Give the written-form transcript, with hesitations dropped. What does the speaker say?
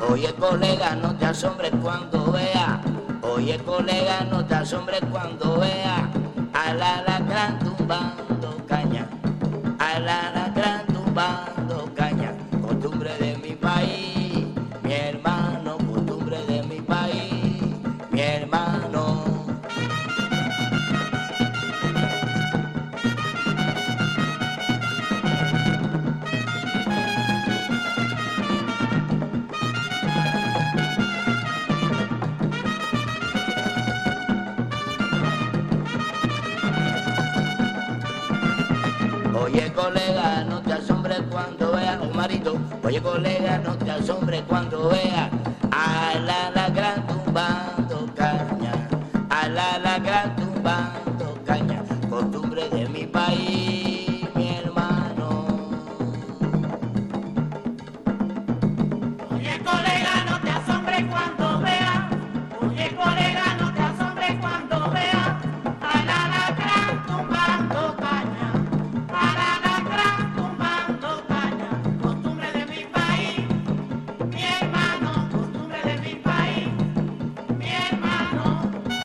Oye colega, no te asombres cuando vea. Oye colega, no te asombres cuando vea al alacrán tumbando caña, al alacrán tumbando caña. Costumbre de mi país, mi hermano, costumbre de mi país, mi hermano. Oye colega, no te asombres cuando veas un marito. Oye colega, no te asombres cuando veas al alacrán tumbando caña, al alacrán tumbando caña. Costumbre de mi país.